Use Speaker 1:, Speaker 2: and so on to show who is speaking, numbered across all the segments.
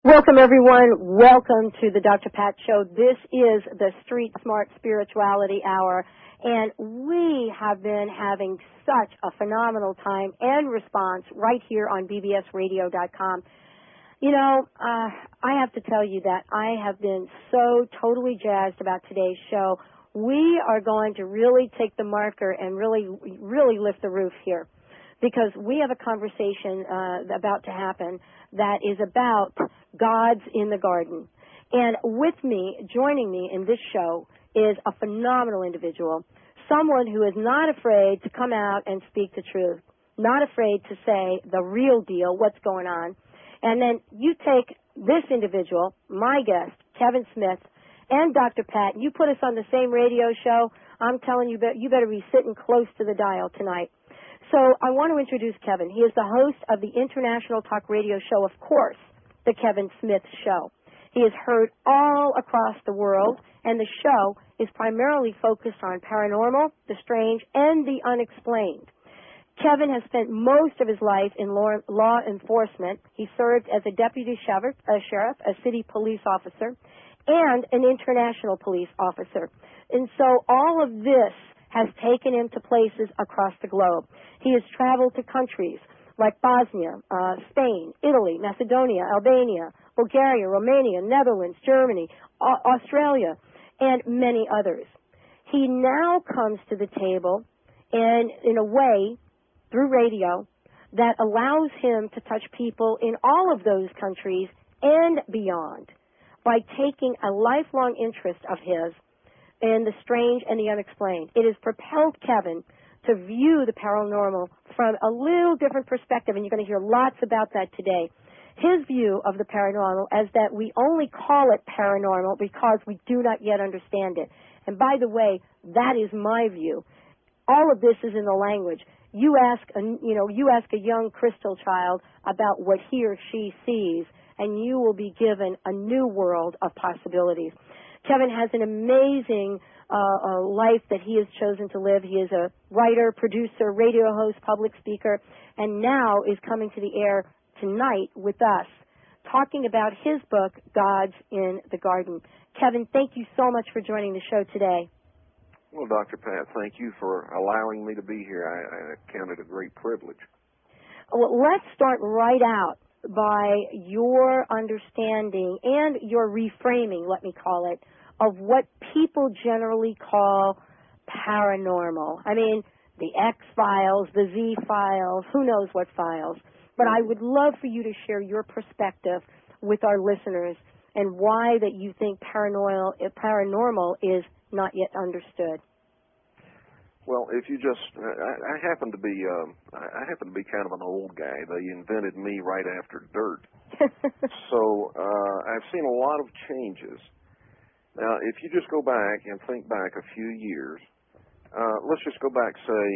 Speaker 1: Welcome, everyone. Welcome to the Dr. Pat Show. This is the Street Smart Spirituality Hour, and we have been having such a phenomenal time and response right here on bbsradio.com. You know, I have to tell you that I have been so totally jazzed about today's show. We are going to really take the marker and really lift the roof here, because we have a conversation about to happen that is about Gods in the Garden. And with me, joining me in this show, is a phenomenal individual, someone who is not afraid to come out and speak the truth, not afraid to say the real deal, what's going on. And then you take this individual, my guest, Kevin Smith, and Dr. Pat, you put us on the same radio show, I'm telling you, you better be sitting close to the dial tonight. So I want to introduce Kevin. He is the host of the international talk radio show, of course, The Kevin Smith Show. He is heard all across the world, and the show is primarily focused on paranormal, the strange, and the unexplained. Kevin has spent most of his life in law enforcement. He served as a deputy sheriff, a city police officer, and an international police officer. And so all of this has taken him to places across the globe. He has traveled to countries like Bosnia, Spain, Italy, Macedonia, Albania, Bulgaria, Romania, Netherlands, Germany, Australia, and many others. He now comes to the table and in a way, through radio, that allows him to touch people in all of those countries and beyond by taking a lifelong interest of his in the strange and the unexplained. It has propelled Kevin to view the paranormal from a little different perspective, and you're going to hear lots about that today. His view of the paranormal is that we only call it paranormal because we do not yet understand it. And by the way, that is my view. All of this is in the language. You ask a young crystal child about what he or she sees, and you will be given a new world of possibilities. Kevin has an amazing life that he has chosen to live. He is a writer, producer, radio host, public speaker, and now is coming to the air tonight with us, talking about his book, Gods in the Garden. Kevin, thank you so much for joining the show today.
Speaker 2: Well, Dr. Pat, thank you for allowing me to be here. I count it a great privilege.
Speaker 1: Well, let's start right out by your understanding and your reframing, let me call it, of what people generally call paranormal. I mean, the X-Files, the Z-Files, who knows what files. But I would love for you to share your perspective with our listeners and why that you think paranormal is not yet understood.
Speaker 2: Well, if you just, I happen to be kind of an old guy. They invented me right after dirt. So I've seen a lot of changes. Now, if you just go back and think back a few years, let's just go back, say,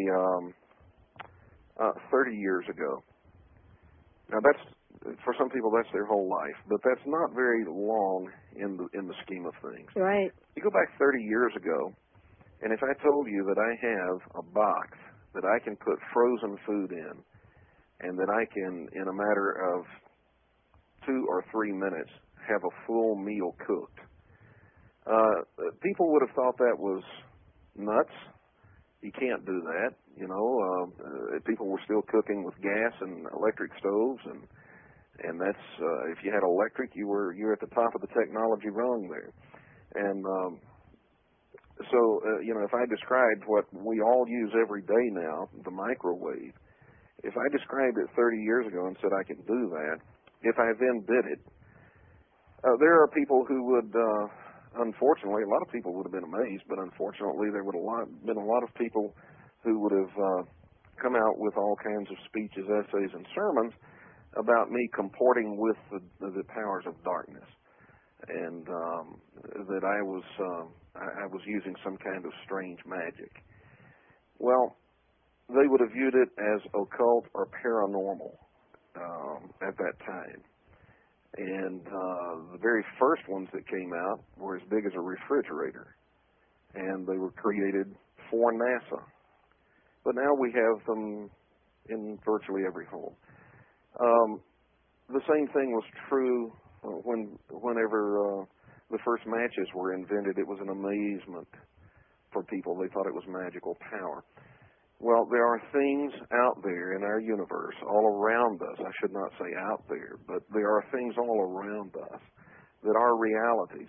Speaker 2: 30 years ago. Now, that's, for some people, that's their whole life, but that's not very long in the scheme of things.
Speaker 1: Right.
Speaker 2: You go back 30 years ago, and if I told you that I have a box that I can put frozen food in, and that I can, in a matter of 2 or 3 minutes, have a full meal cooked, people would have thought that was nuts. You can't do that. You know, people were still cooking with gas and electric stoves, and that's if you had electric, you're at the top of the technology rung there. And so if I described what we all use every day now, the microwave, if I described it 30 years ago and said I can do that, if I then did it, there are people who would, unfortunately, a lot of people would have been amazed, but unfortunately there would have been a lot of people who would have come out with all kinds of speeches, essays, and sermons about me comporting with the powers of darkness, and that I was using some kind of strange magic. Well, they would have viewed it as occult or paranormal at that time. And the very first ones that came out were as big as a refrigerator, and they were created for NASA. But now we have them in virtually every home. The same thing was true first matches were invented, it was an amazement for people. They thought it was magical power. Well, there are things out there in our universe, all around us. I should not say out there, but there are things all around us that are realities.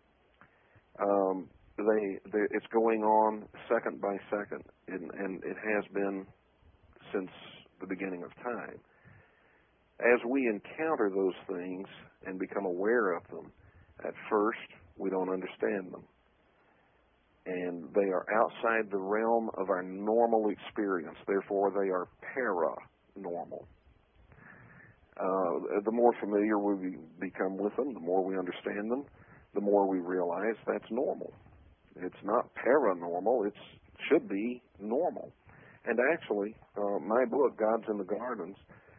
Speaker 2: It's going on second by second, and it has been since the beginning of time. As we encounter those things and become aware of them, at first we don't understand them. And they are outside the realm of our normal experience. Therefore, they are paranormal. The more familiar we become with them, the more we understand them, the more we realize that's normal. It's not paranormal. It should be normal. And actually, my book, God's in the Garden,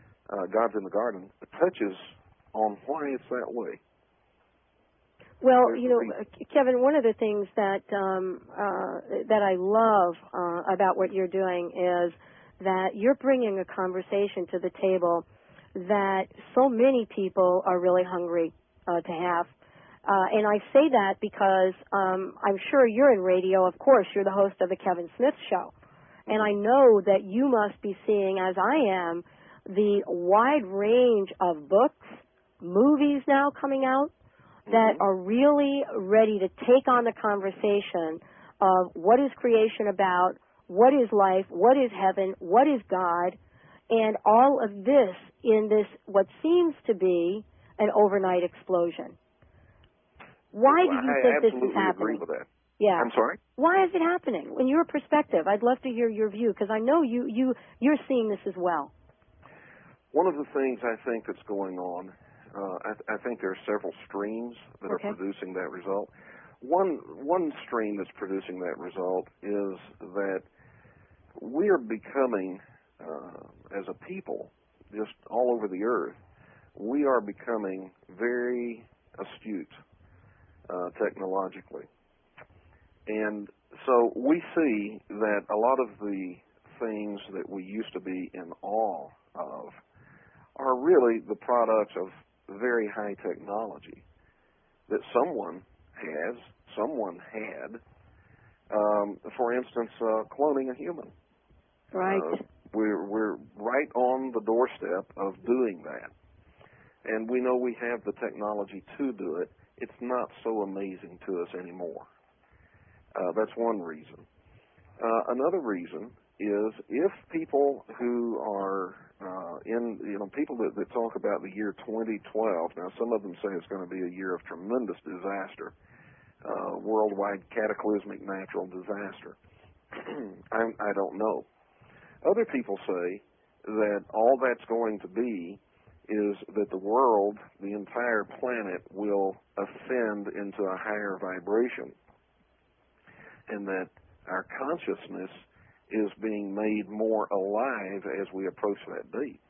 Speaker 2: touches on why it's that way.
Speaker 1: Well, Kevin, one of the things that I love about what you're doing is that you're bringing a conversation to the table that so many people are really hungry to have. And I say that because I'm sure you're in radio. Of course, you're the host of the Kevin Smith Show. And I know that you must be seeing, as I am, the wide range of books, movies now coming out that are really ready to take on the conversation of what is creation about, what is life, what is heaven, what is God, and all of this in this what seems to be an overnight explosion. Why do you think this is happening?
Speaker 2: I absolutely agree with that.
Speaker 1: Yeah.
Speaker 2: I'm sorry?
Speaker 1: Why is it happening? In your perspective, I'd love to hear your view, because I know you're seeing this as well.
Speaker 2: One of the things I think that's going on, I think there are several streams that are producing that result. One stream that's producing that result is that we are becoming, as a people, just all over the earth, we are becoming very astute technologically. And so we see that a lot of the things that we used to be in awe of are really the products of very high technology that someone had. For instance, cloning a human.
Speaker 1: Right.
Speaker 2: We're right on the doorstep of doing that. And we know we have the technology to do it. It's not so amazing to us anymore. That's one reason. Another reason is if people who are people that talk about the year 2012, now some of them say it's going to be a year of tremendous disaster, worldwide cataclysmic natural disaster. I don't know. Other people say that all that's going to be is that the world, the entire planet, will ascend into a higher vibration, and that our consciousness is being made more alive as we approach that date.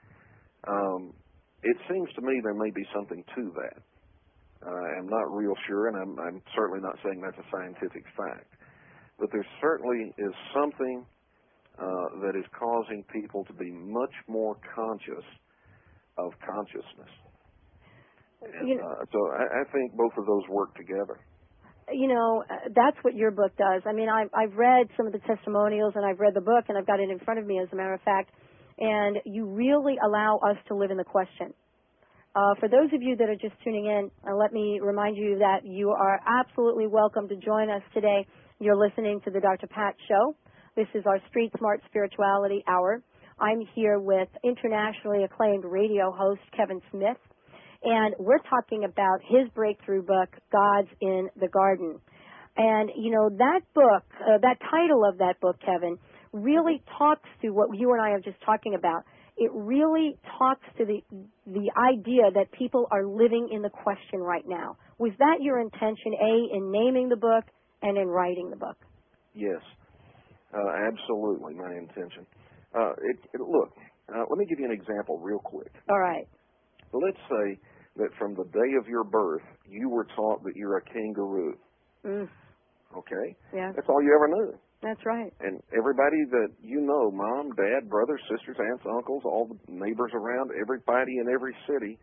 Speaker 2: It seems to me there may be something to that. I'm not real sure, and I'm certainly not saying that's a scientific fact. But there certainly is something that is causing people to be much more conscious of consciousness. And, so I think both of those work together.
Speaker 1: That's what your book does. I mean, I've read some of the testimonials, and I've read the book, and I've got it in front of me, as a matter of fact, and you really allow us to live in the question. For those of you that are just tuning in, let me remind you that you are absolutely welcome to join us today. You're listening to the Dr. Pat Show. This is our Street Smart Spirituality Hour. I'm here with internationally acclaimed radio host Kevin Smith, and we're talking about his breakthrough book, God's in the Garden. And, that book, that title of that book, Kevin, really talks to what you and I are just talking about. It really talks to the idea that people are living in the question right now. Was that your intention, A, in naming the book and in writing the book?
Speaker 2: Yes, absolutely my intention. Look, let me give you an example real quick.
Speaker 1: All right.
Speaker 2: Let's say that from the day of your birth, you were taught that you're a kangaroo. Okay?
Speaker 1: Yeah.
Speaker 2: That's all you ever knew.
Speaker 1: That's right.
Speaker 2: And everybody that you know, mom, dad, brothers, sisters, aunts, uncles, all the neighbors around, everybody in every city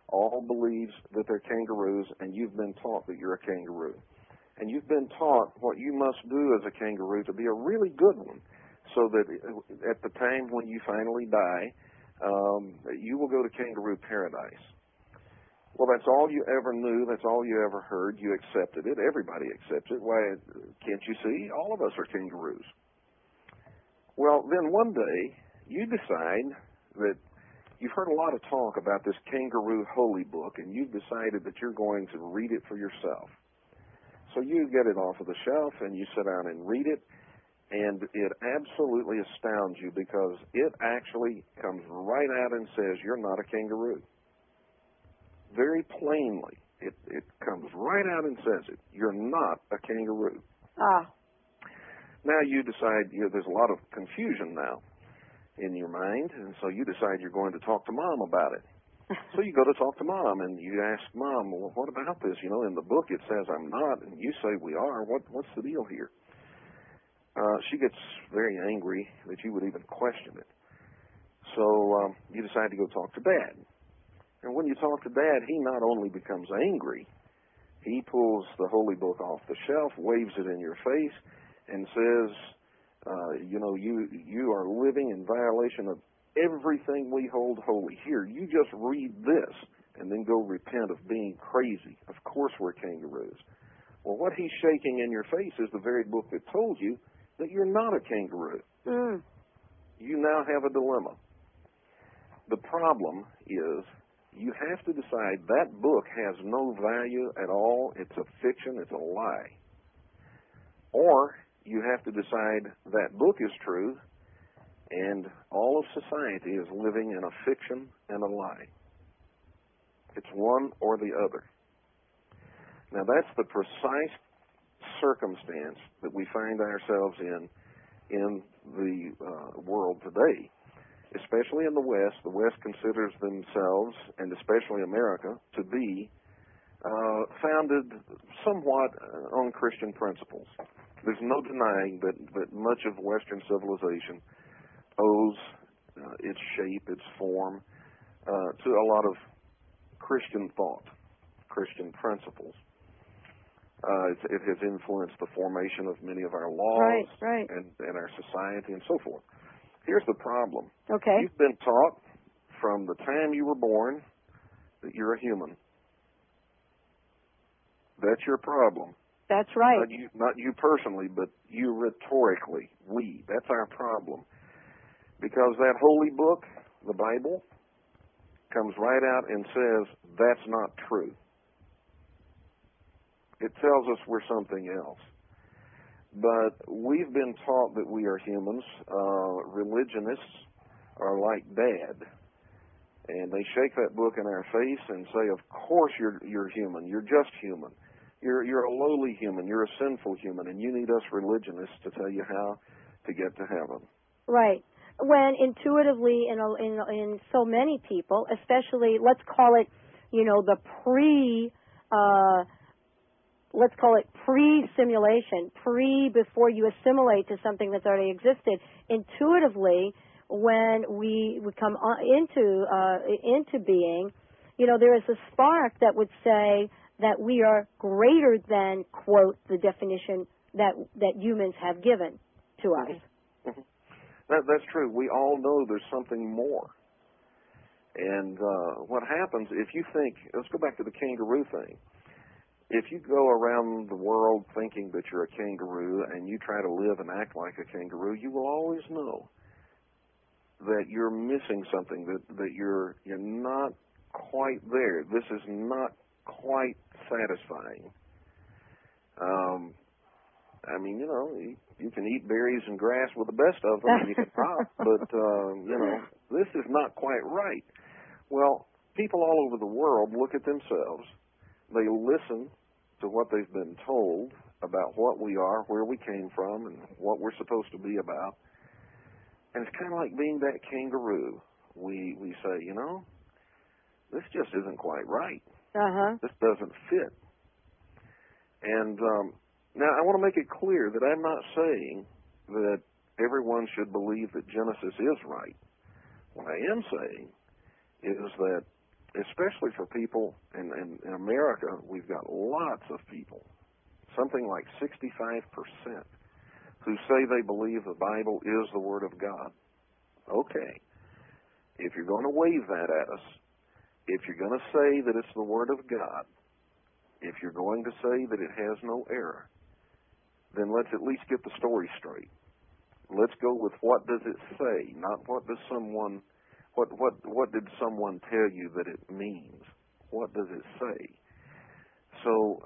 Speaker 2: all believes that they're kangaroos, and you've been taught that you're a kangaroo. And you've been taught what you must do as a kangaroo to be a really good one, so that at the time when you finally die, you will go to kangaroo paradise. Well, that's all you ever knew. That's all you ever heard. You accepted it. Everybody accepts it. Why, can't you see? All of us are kangaroos. Well, then one day, you decide that you've heard a lot of talk about this kangaroo holy book, and you've decided that you're going to read it for yourself. So you get it off of the shelf, and you sit down and read it, and it absolutely astounds you because it actually comes right out and says you're not a kangaroo. Very plainly, it comes right out and says it. You're not a kangaroo.
Speaker 1: Ah.
Speaker 2: Now you decide, there's a lot of confusion now in your mind, and so you decide you're going to talk to Mom about it. So you go to talk to Mom, and you ask Mom, well, what about this? In the book it says I'm not, and you say we are. What's the deal here? She gets very angry that you would even question it. So you decide to go talk to Dad. And when you talk to Dad, he not only becomes angry, he pulls the holy book off the shelf, waves it in your face, and says, you are living in violation of everything we hold holy. Here, you just read this and then go repent of being crazy. Of course we're kangaroos. Well, what he's shaking in your face is the very book that told you that you're not a kangaroo.
Speaker 1: Mm.
Speaker 2: You now have a dilemma. The problem is you have to decide that book has no value at all. It's a fiction. It's a lie. Or you have to decide that book is true and all of society is living in a fiction and a lie. It's one or the other. Now that's the precise circumstance that we find ourselves in the world today, especially in the West. The West considers themselves, and especially America, to be founded somewhat on Christian principles. There's no denying that much of Western civilization owes its shape, its form, to a lot of Christian thought, Christian principles. It has influenced the formation of many of our laws
Speaker 1: right.
Speaker 2: And our society and so forth. Here's the problem.
Speaker 1: Okay.
Speaker 2: You've been taught from the time you were born that you're a human. That's your problem.
Speaker 1: That's right.
Speaker 2: Not you personally, but you rhetorically. We. That's our problem. Because that holy book, the Bible, comes right out and says that's not true. It tells us we're something else. But we've been taught that we are humans. Religionists are like Dad. And they shake that book in our face and say, of course you're human. You're just human. You're a lowly human. You're a sinful human. And you need us religionists to tell you how to get to heaven.
Speaker 1: Right. When intuitively in so many people, especially, let's call it, the let's call it pre-simulation, before you assimilate to something that's already existed. Intuitively, when we come into being, there is a spark that would say that we are greater than, quote, the definition that humans have given to us.
Speaker 2: Mm-hmm. That's true. We all know there's something more. And what happens if you think, let's go back to the kangaroo thing. If you go around the world thinking that you're a kangaroo and you try to live and act like a kangaroo, you will always know that you're missing something, that you're not quite there. This is not quite satisfying. You can eat berries and grass with the best of them, and you can pop, but, this is not quite right. Well, people all over the world look at themselves. They listen to what they've been told about what we are, where we came from, and what we're supposed to be about. And it's kind of like being that kangaroo. We say, this just isn't quite right.
Speaker 1: Uh-huh.
Speaker 2: This doesn't fit. And now I want to make it clear that I'm not saying that everyone should believe that Genesis is right. What I am saying is that especially for people in America, we've got lots of people, something like 65%, who say they believe the Bible is the Word of God. Okay, if you're going to wave that at us, if you're going to say that it's the Word of God, if you're going to say that it has no error, then let's at least get the story straight. Let's go with what does it say, not what does someone, what did someone tell you that it means? What does it say? So,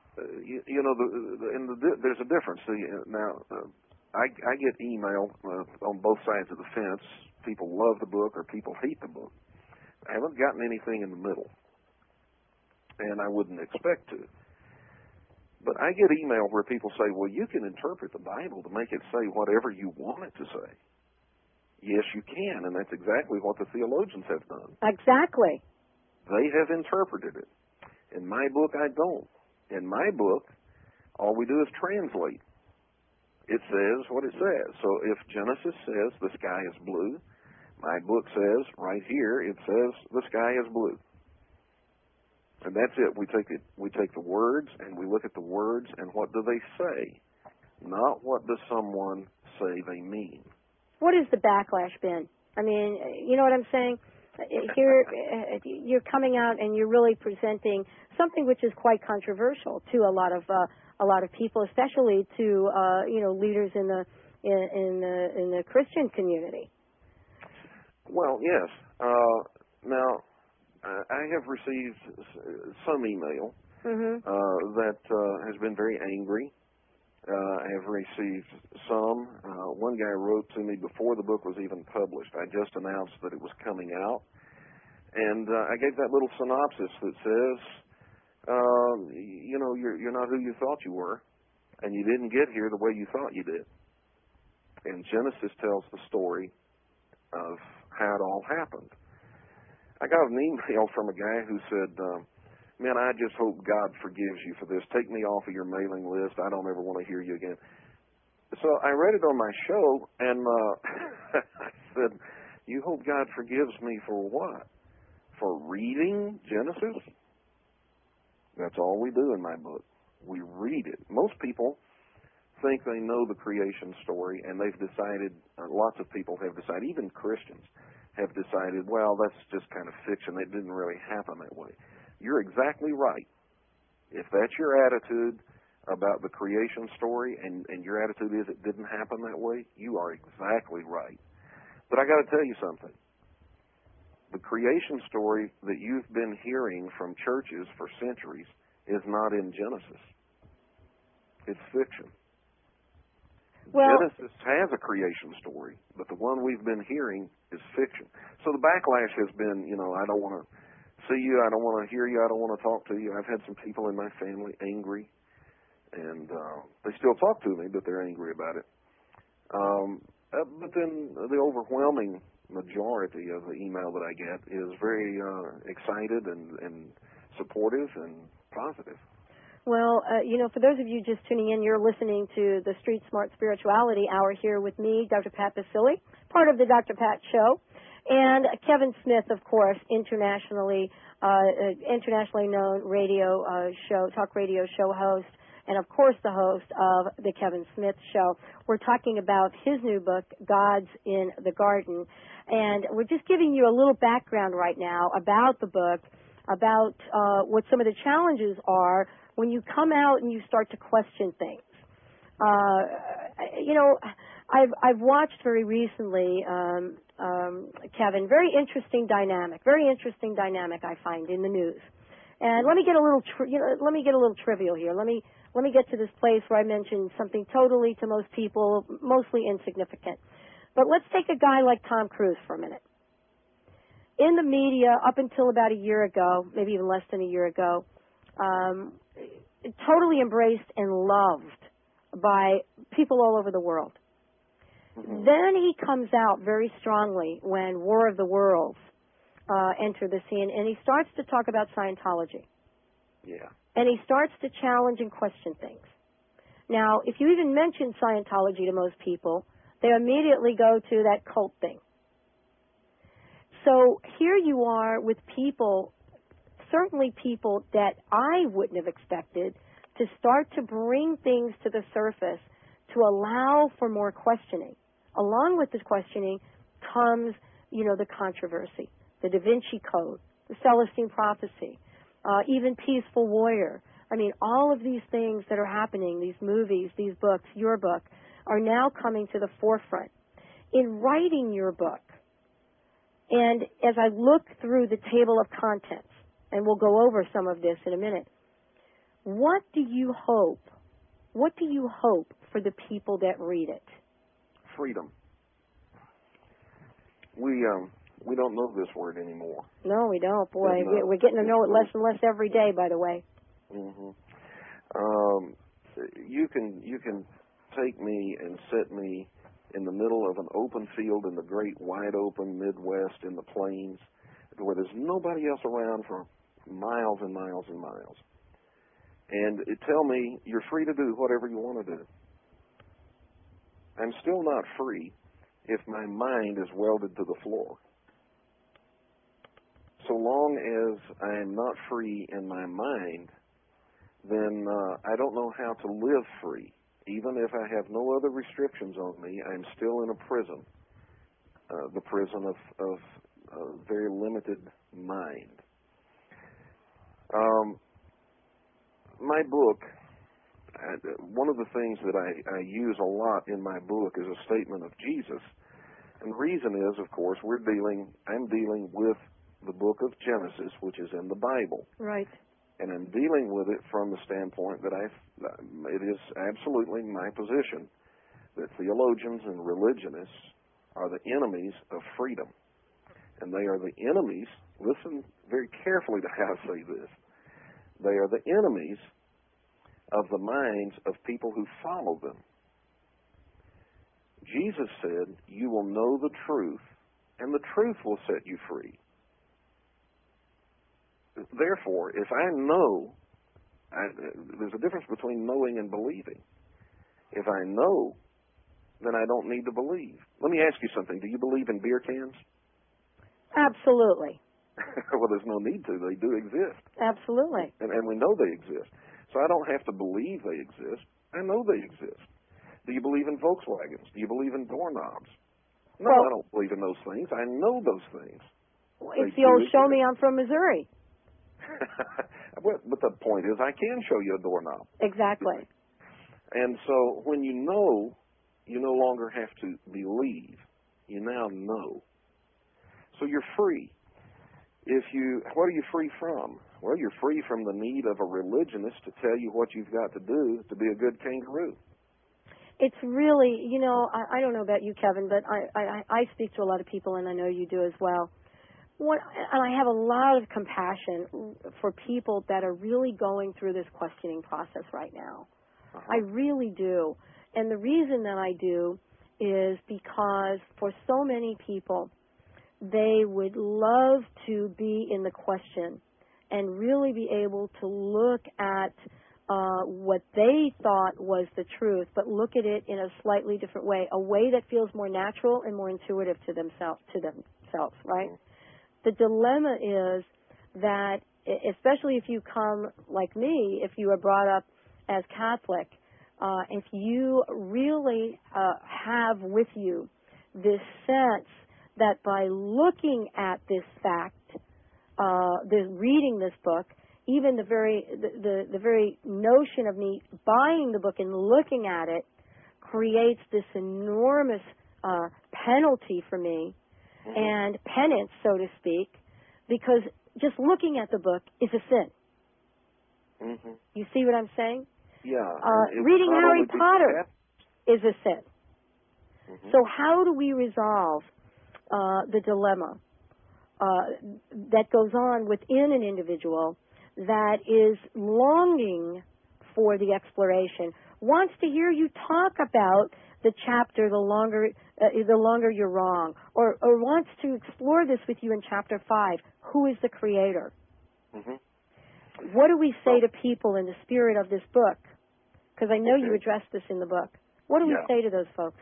Speaker 2: there's a difference. See, now, I get email on both sides of the fence. People love the book or people hate the book. I haven't gotten anything in the middle, and I wouldn't expect to. But I get email where people say, well, you can interpret the Bible to make it say whatever you want it to say. Yes, you can, and that's exactly what the theologians have done.
Speaker 1: Exactly.
Speaker 2: They have interpreted it. In my book, I don't. In my book, all we do is translate. It says what it says. So if Genesis says the sky is blue, my book says right here, it says the sky is blue. And that's it. We take the words and we look at the words and what do they say, not what does someone say they mean.
Speaker 1: What has the backlash been? I mean, you know what I'm saying? Here, you're coming out and you're really presenting something which is quite controversial to a lot of people, especially to leaders in the Christian community.
Speaker 2: Well, yes. Now, I have received some email that has been very angry. I have received some. One guy wrote to me before the book was even published. I just announced that it was coming out. And I gave that little synopsis that says, you're not who you thought you were, and you didn't get here the way you thought you did. And Genesis tells the story of how it all happened. I got an email from a guy who said, man, I just hope God forgives you for this. Take me off of your mailing list. I don't ever want to hear you again. So I read it on my show, and I said, you hope God forgives me for what? For reading Genesis? That's all we do in my book. We read it. Most people think they know the creation story, and they've decided, lots of people have decided, even Christians have decided, well, that's just kind of fiction. It didn't really happen that way. You're exactly right. If that's your attitude about the creation story and your attitude is it didn't happen that way, you are exactly right. But I got to tell you something. The creation story that you've been hearing from churches for centuries is not in Genesis. It's fiction. Well, Genesis has a creation story, but the one we've been hearing is fiction. So the backlash has been, I don't want to see you, I don't want to hear you, I don't want to talk to you. I've had some people in my family angry, and they still talk to me, but they're angry about it. But then the overwhelming majority of the email that I get is very excited and supportive and positive.
Speaker 1: Well, for those of you just tuning in, you're listening to the Street Smart Spirituality Hour here with me, Dr. Pat Baccili, part of the Dr. Pat Show, and Kevin Smith, of course, internationally known talk radio show host, and of course the host of the Kevin Smith Show. We're talking about his new book, Gods in the Garden, and we're just giving you a little background right now about the book, about what some of the challenges are when you come out and you start to question things. I've watched very recently, Kevin, very interesting dynamic I find in the news. And let me get a little trivial here. Let me get to this place where I mentioned something totally, to most people, mostly insignificant. But let's take a guy like Tom Cruise for a minute. In the media, up until about a year ago, maybe even less than a year ago, totally embraced and loved by people all over the world. Mm-hmm. Then he comes out very strongly when War of the Worlds entered the scene, and he starts to talk about Scientology.
Speaker 2: Yeah.
Speaker 1: And he starts to challenge and question things. Now, if you even mention Scientology to most people, they immediately go to that cult thing. So here you are with people certainly people that I wouldn't have expected to start to bring things to the surface to allow for more questioning. Along with this questioning comes, the controversy, the Da Vinci Code, the Celestine Prophecy, even Peaceful Warrior. I mean, all of these things that are happening, these movies, these books, your book, are now coming to the forefront. In writing your book, and as I look through the table of contents, and we'll go over some of this in a minute, what do you hope for the people that read it?
Speaker 2: Freedom. We don't know this word anymore.
Speaker 1: No, we don't. Boy, we're getting to know it less and less every day, by the way.
Speaker 2: Mm-hmm. You can take me and set me in the middle of an open field in the great wide open Midwest in the plains where there's nobody else around for miles and miles and miles. And tell me you're free to do whatever you want to do. I'm still not free if my mind is welded to the floor. So long as I am not free in my mind, then I don't know how to live free. Even if I have no other restrictions on me, I'm still in a prison, the prison of a very limited mind. My book, one of the things that I use a lot in my book is a statement of Jesus. And the reason is, of course, I'm dealing with the book of Genesis, which is in the Bible.
Speaker 1: Right.
Speaker 2: And I'm dealing with it from the standpoint that it is absolutely my position that theologians and religionists are the enemies of freedom. And they are the enemies, listen very carefully to how I say this, they are the enemies of the minds of people who follow them. Jesus said, you will know the truth, and the truth will set you free. Therefore, if I know, there's a difference between knowing and believing. If I know, then I don't need to believe. Let me ask you something. Do you believe in beer cans?
Speaker 1: Absolutely.
Speaker 2: Well, there's no need to. They do exist.
Speaker 1: Absolutely.
Speaker 2: And we know they exist. So I don't have to believe they exist. I know they exist. Do you believe in Volkswagens? Do you believe in doorknobs? No, I don't believe in those things. I know those things.
Speaker 1: It's the old show me I'm from Missouri.
Speaker 2: But the point is, I can show you a doorknob.
Speaker 1: Exactly.
Speaker 2: And so when you know, you no longer have to believe. You now know. So you're free. What are you free from? Well, you're free from the need of a religionist to tell you what you've got to do to be a good kangaroo.
Speaker 1: It's really, I don't know about you, Kevin, but I speak to a lot of people, and I know you do as well. And I have a lot of compassion for people that are really going through this questioning process right now.
Speaker 2: Uh-huh.
Speaker 1: I really do. And the reason that I do is because for so many people, they would love to be in the question and really be able to look at what they thought was the truth, but look at it in a slightly different way, a way that feels more natural and more intuitive to themselves, right?
Speaker 2: Mm-hmm.
Speaker 1: The dilemma is that, especially if you come like me, if you are brought up as Catholic, if you really have with you this sense that by looking at this fact, reading this book, even the very notion of me buying the book and looking at it creates this enormous penalty for me,
Speaker 2: mm-hmm.
Speaker 1: and penance, so to speak, because just looking at the book is a sin.
Speaker 2: Mm-hmm.
Speaker 1: You see what I'm saying?
Speaker 2: Yeah.
Speaker 1: Reading Harry Potter is a sin.
Speaker 2: Mm-hmm.
Speaker 1: So how do we resolve the dilemma that goes on within an individual that is longing for the exploration, wants to hear you talk about the chapter the longer you're wrong, or wants to explore this with you in chapter 5. Who is the creator?
Speaker 2: Mm-hmm.
Speaker 1: What do we say to people in the spirit of this book? Because I know you address this in the book. What do we say to those folks?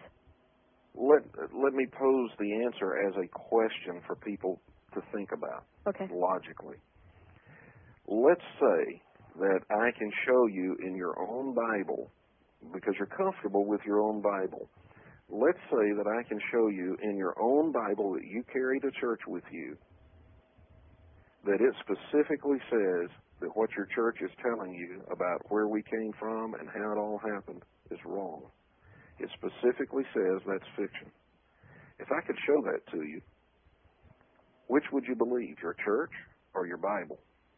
Speaker 2: Let me pose the answer as a question for people to think about logically. let's say that I can show you in your own Bible, because you're comfortable with your own Bible, let's say that I can show you in your own Bible that you carry to church with you, that it specifically says that what your church is telling you about where we came from and how it all happened is wrong. It specifically says that's fiction. If I could show that to you, which would you believe, your church or your Bible?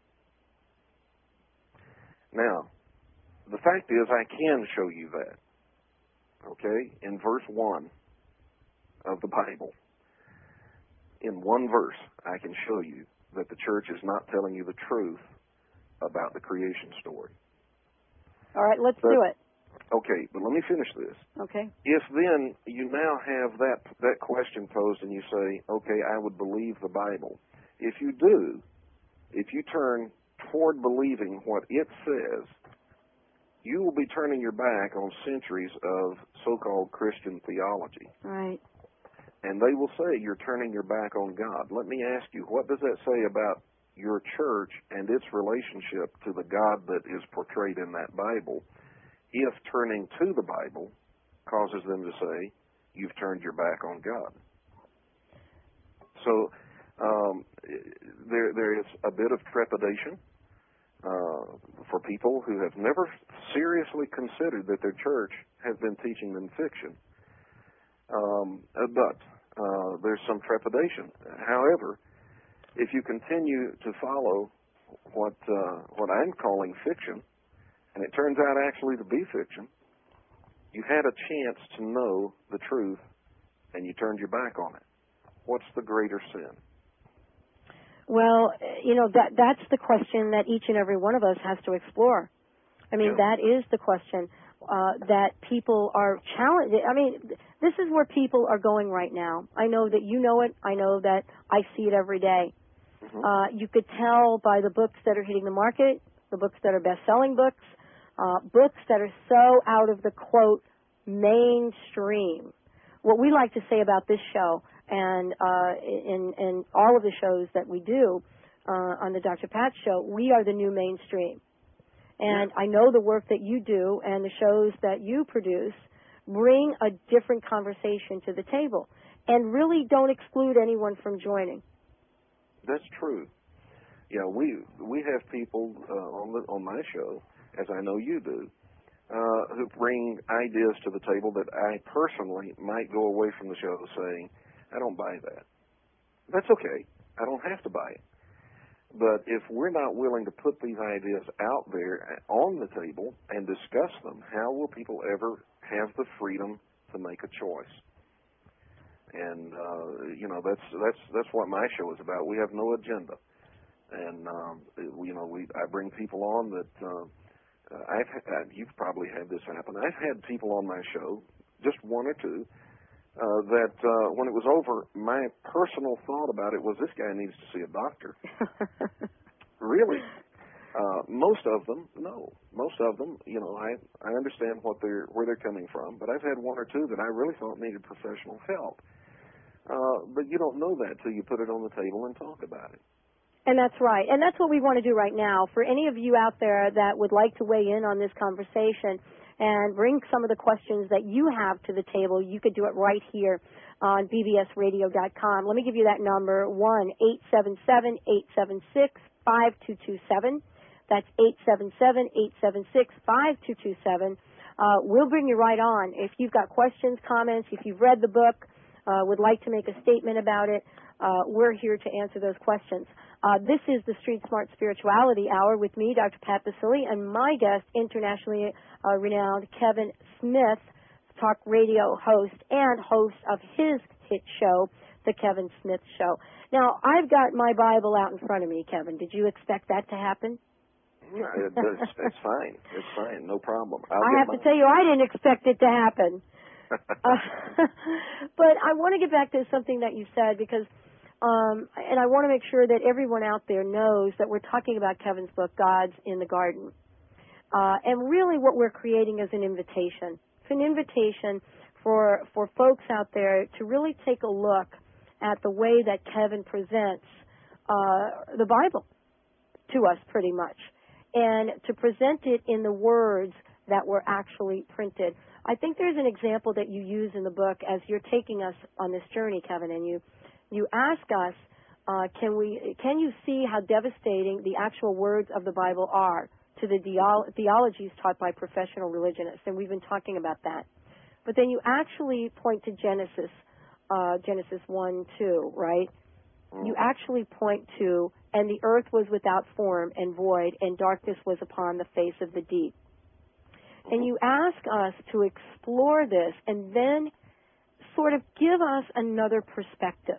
Speaker 2: Now, the fact is I can show you that, okay, in verse 1 of the Bible. In one verse, I can show you that the church is not telling you the truth about the creation story.
Speaker 1: All right, let's do it.
Speaker 2: Okay, but let me finish this.
Speaker 1: Okay.
Speaker 2: If then you now have that question posed and you say, okay, I would believe the Bible. If you do, if you turn toward believing what it says, you will be turning your back on centuries of so-called Christian theology.
Speaker 1: Right.
Speaker 2: And they will say you're turning your back on God. Let me ask you, what does that say about your church and its relationship to the God that is portrayed in that Bible, if turning to the Bible causes them to say, you've turned your back on God? So there is a bit of trepidation for people who have never seriously considered that their church has been teaching them fiction. But there's some trepidation. However, if you continue to follow what I'm calling fiction, and it turns out actually to be fiction, you had a chance to know the truth, and you turned your back on it. What's the greater sin?
Speaker 1: Well, that's the question that each and every one of us has to explore. I mean,
Speaker 2: Yeah.
Speaker 1: that is the question that people are challenged. I mean, this is where people are going right now. I know that you know it. I know that I see it every day.
Speaker 2: Mm-hmm.
Speaker 1: You could tell by the books that are hitting the market, the books that are best-selling books, books that are so out of the, quote, mainstream. What we like to say about this show and in all of the shows that we do on the Dr. Pat Show, we are the new mainstream. And I know the work that you do and the shows that you produce bring a different conversation to the table and really don't exclude anyone from joining.
Speaker 2: That's true. Yeah, we have people on my show, as I know you do, who bring ideas to the table that I personally might go away from the show saying, I don't buy that. That's okay. I don't have to buy it. But if we're not willing to put these ideas out there on the table and discuss them, how will people ever have the freedom to make a choice? And that's what my show is about. We have no agenda, and I bring people on that you've probably had this happen. I've had people on my show, just one or two, that when it was over, my personal thought about it was, this guy needs to see a doctor. Really. Most of them, no. Most of them, I understand where they're coming from, but I've had one or two that I really thought needed professional help. But you don't know that till you put it on the table and talk about it.
Speaker 1: And that's right. And that's what we want to do right now. For any of you out there that would like to weigh in on this conversation and bring some of the questions that you have to the table, you could do it right here on bbsradio.com. Let me give you that number, 1-877-876-5227. That's 877-876-5227. We'll bring you right on. If you've got questions, comments, if you've read the book, would like to make a statement about it, we're here to answer those questions. This is the Street Smart Spirituality Hour with me, Dr. Pat Baccili, and my guest, internationally renowned Kevin Smith, talk radio host and host of his hit show, The Kevin Smith Show. Now, I've got my Bible out in front of me, Kevin. Did you expect that to happen?
Speaker 2: Yeah, it's fine. It's fine. No problem.
Speaker 1: I have to tell you, I didn't expect it to happen. But I want to get back to something that you said because, and I want to make sure that everyone out there knows that we're talking about Kevin's book, Gods in the Garden. And really what we're creating is an invitation. It's an invitation for folks out there to really take a look at the way that Kevin presents the Bible to us pretty much, and to present it in the words that were actually printed. I think there's an example that you use in the book as you're taking us on this journey, Kevin, and you ask us, can you see how devastating the actual words of the Bible are to the theologies taught by professional religionists? And we've been talking about that. But then you actually point to Genesis 1:2, right? You actually point to, and the earth was without form and void, and darkness was upon the face of the deep. And you ask us to explore this and then sort of give us another perspective.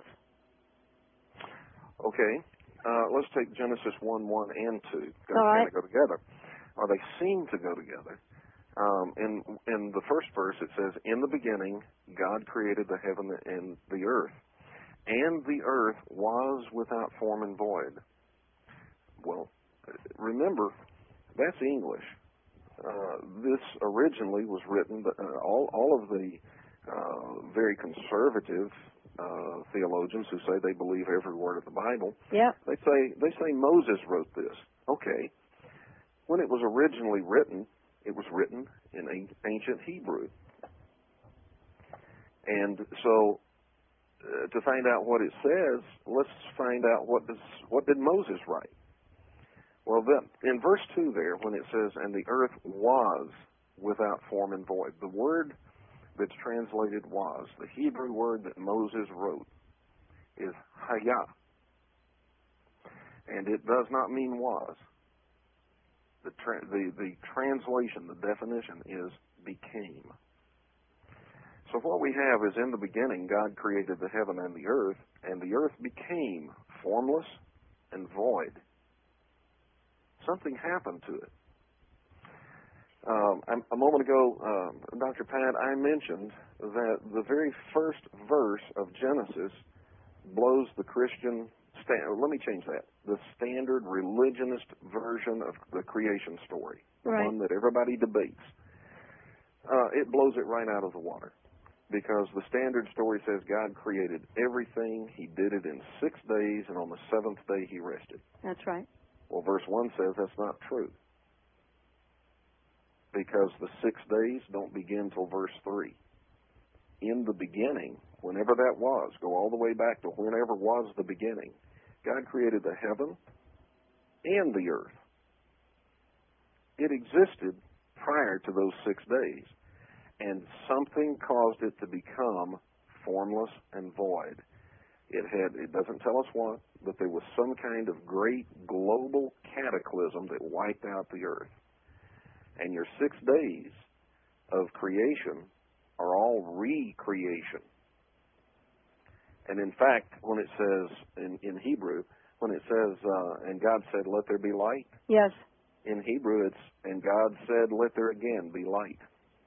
Speaker 2: Okay. Let's take Genesis 1:1 and 2. They
Speaker 1: All
Speaker 2: kind of go together. Or they seem to go together. In the first verse, it says, "In the beginning, God created the heaven and the earth. And the earth was without form and void." Well, remember, that's English. This originally was written, all of the very conservative theologians who say they believe every word of the Bible,
Speaker 1: Yeah.
Speaker 2: they say Moses wrote this. Okay. When it was originally written, it was written in ancient Hebrew. And so to find out what it says, let's find out what did Moses write. Well, then, in verse 2 there, when it says, "And the earth was without form and void," the word that's translated "was," the Hebrew word that Moses wrote, is hayah. And it does not mean was. The translation, the definition is became. So what we have is, in the beginning, God created the heaven and the earth became formless and void. Something happened to it. A moment ago, Dr. Pat, I mentioned that the very first verse of Genesis blows the Christian let me change that. The standard religionist version of the creation story, the
Speaker 1: Right.
Speaker 2: one that everybody debates. It blows it right out of the water, because the standard story says God created everything. He did it in 6 days, and on the seventh day He rested.
Speaker 1: That's right.
Speaker 2: Well, verse 1 says that's not true, because the 6 days don't begin till verse 3. In the beginning, whenever that was, go all the way back to whenever was the beginning, God created the heaven and the earth. It existed prior to those 6 days, and something caused it to become formless and void. It doesn't tell us what, but there was some kind of great global cataclysm that wiped out the earth. And your 6 days of creation are all recreation. And in fact, when it says in Hebrew, when it says, "And God said, let there be light,"
Speaker 1: Yes.
Speaker 2: in Hebrew it's, "And God said, let there again be light."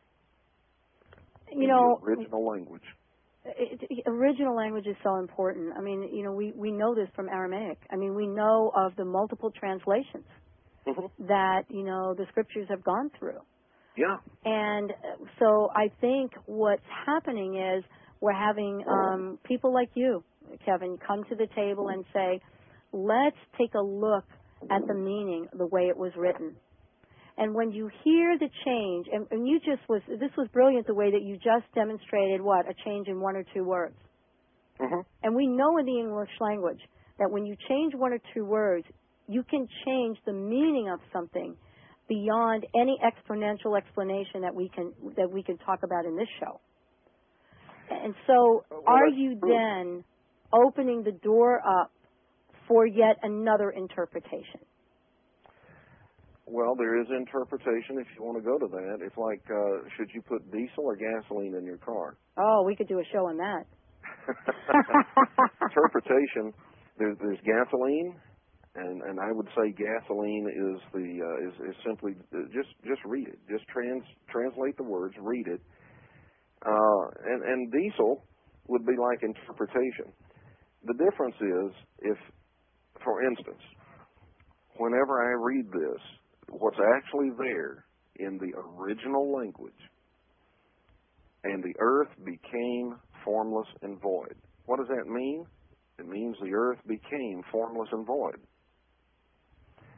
Speaker 1: You know,
Speaker 2: the original language.
Speaker 1: Original language is so important. I mean, we know this from Aramaic. I mean, we know of the multiple translations that, the scriptures have gone through.
Speaker 2: Yeah.
Speaker 1: And so I think what's happening is we're having people like you, Kevin, come to the table and say, let's take a look at the meaning, the way it was written. And when you hear the change, and this was brilliant the way that you just demonstrated a change in 1 or 2 words. And we know in the English language that when you change 1 or 2 words, you can change the meaning of something beyond any exponential explanation that we can talk about in this show. And so are you then opening the door up for yet another interpretation?
Speaker 2: Well, there is interpretation if you want to go to that. It's like, should you put diesel or gasoline in your car?
Speaker 1: Oh, we could do a show on that.
Speaker 2: Interpretation, there's gasoline, and I would say gasoline is simply just read it. Just translate the words, read it. And diesel would be like interpretation. The difference is, if, for instance, whenever I read this, what's actually there in the original language, "And the earth became formless and void." What does that mean? It means the earth became formless and void.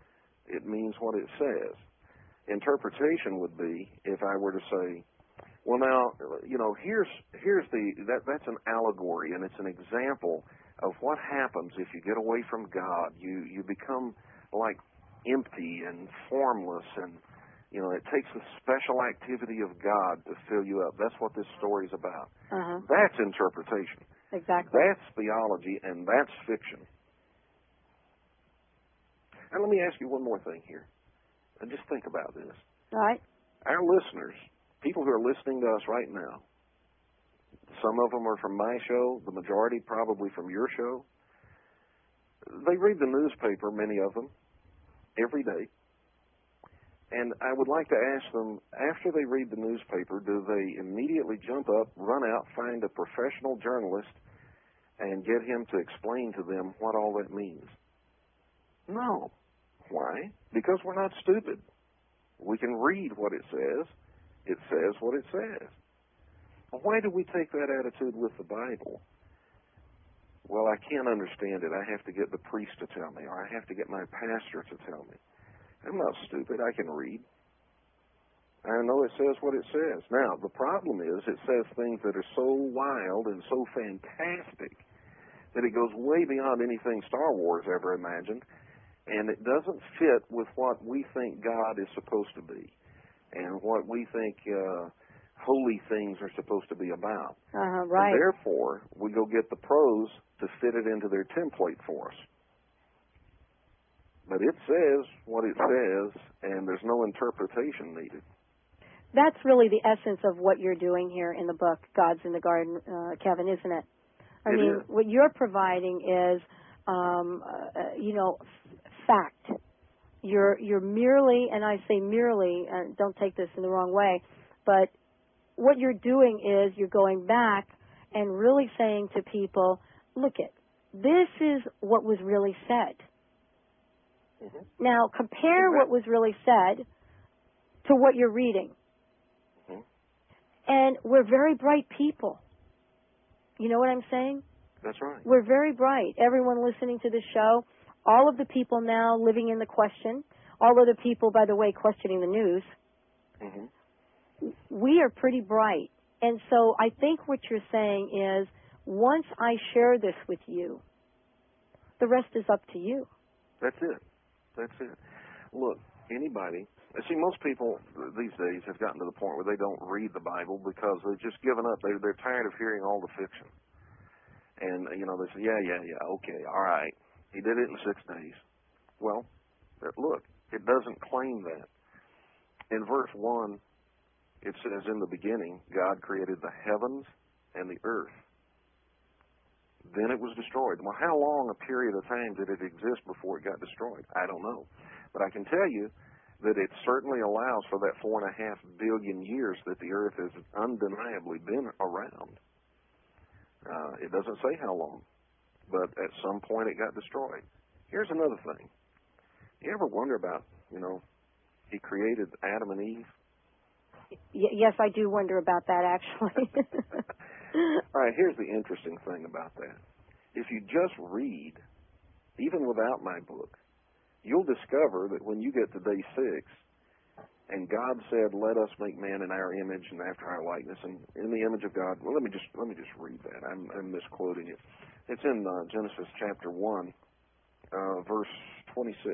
Speaker 2: It means what it says. Interpretation would be if I were to say, well, now, that's an allegory, and it's an example of what happens if you get away from God. You become like empty and formless, and it takes the special activity of God to fill you up. That's what this story is about.
Speaker 1: Uh-huh.
Speaker 2: That's interpretation.
Speaker 1: Exactly.
Speaker 2: That's theology, and that's fiction. And let me ask you one more thing here. And just think about this.
Speaker 1: All right.
Speaker 2: Our listeners, people who are listening to us right now, some of them are from my show, the majority probably from your show. They read the newspaper, many of them, every day. And I would like to ask them, after they read the newspaper, do they immediately jump up, run out, find a professional journalist, and get him to explain to them what all that means? No. Why? Because we're not stupid. We can read what it says. It says what it says. Why do we take that attitude with the Bible? Well, I can't understand it. I have to get the priest to tell me, or I have to get my pastor to tell me. I'm not stupid. I can read. I know it says what it says. Now, the problem is it says things that are so wild and so fantastic that it goes way beyond anything Star Wars ever imagined, and it doesn't fit with what we think God is supposed to be and what we think holy things are supposed to be about.
Speaker 1: Right.
Speaker 2: And therefore, we go get the pros to fit it into their template for us. But it says what it says, and there's no interpretation needed.
Speaker 1: That's really the essence of what you're doing here in the book, Gods in the Garden, Kevin, isn't it? I mean, what you're providing is, fact. You're merely, and I say merely, don't take this in the wrong way, but what you're doing is you're going back and really saying to people, look this is what was really said. Mm-hmm. Now, compare what was really said to what you're reading. Mm-hmm. And we're very bright people. You know what I'm saying?
Speaker 2: That's right.
Speaker 1: We're very bright. Everyone listening to the show, all of the people now living in the question, all of the people, by the way, questioning the news, mm-hmm. we are pretty bright. And so I think what you're saying is, once I share this with you, the rest is up to you.
Speaker 2: That's it. That's it. Look, anybody, see, most people these days have gotten to the point where they don't read the Bible because they've just given up. They're tired of hearing all the fiction. And, they say, yeah, okay, all right. He did it in 6 days. Well, look, it doesn't claim that. In verse 1, it says, in the beginning, God created the heavens and the earth. Then it was destroyed. Well, how long a period of time did it exist before it got destroyed? I don't know. But I can tell you that it certainly allows for that 4.5 billion years that the earth has undeniably been around. It doesn't say how long, but at some point it got destroyed. Here's another thing. You ever wonder about, he created Adam and Eve?
Speaker 1: Yes, I do wonder about that, actually.
Speaker 2: All right, here's the interesting thing about that. If you just read, even without my book, you'll discover that when you get to day 6, and God said, "Let us make man in our image and after our likeness," and in the image of God. Well, let me just read that. I'm misquoting it. It's in Genesis chapter 1, verse 26.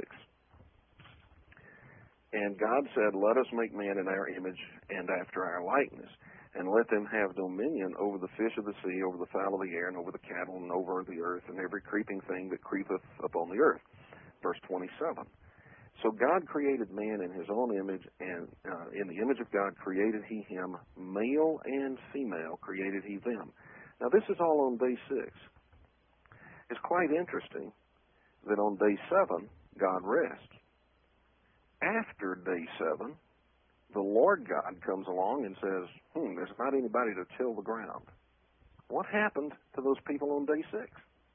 Speaker 2: And God said, "Let us make man in our image and after our likeness, and let them have dominion over the fish of the sea, over the fowl of the air, and over the cattle, and over the earth, and every creeping thing that creepeth upon the earth." Verse 27. So God created man in his own image, and in the image of God created he him, male and female created he them. Now this is all on day 6. It's quite interesting that on day 7, God rests. After day 7, the Lord God comes along and says, there's not anybody to till the ground. What happened to those people on day 6?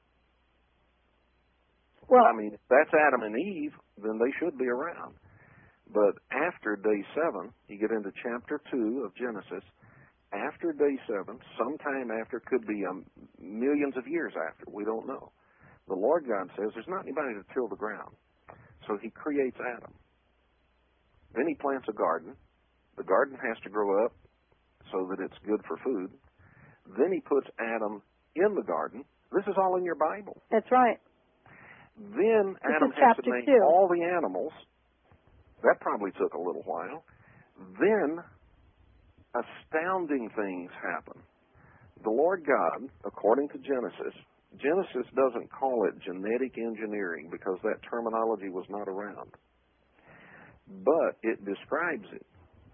Speaker 2: Well, I mean, if that's Adam and Eve, then they should be around. But after day 7, you get into chapter 2 of Genesis. After day 7, sometime after, could be millions of years after, we don't know. The Lord God says there's not anybody to till the ground. So he creates Adam. Then he plants a garden. The garden has to grow up so that it's good for food. Then he puts Adam in the garden. This is all in your Bible.
Speaker 1: That's right.
Speaker 2: Then Adam has to name all the animals. That probably took a little while. Then astounding things happen. The Lord God, according to Genesis doesn't call it genetic engineering because that terminology was not around. But it describes it.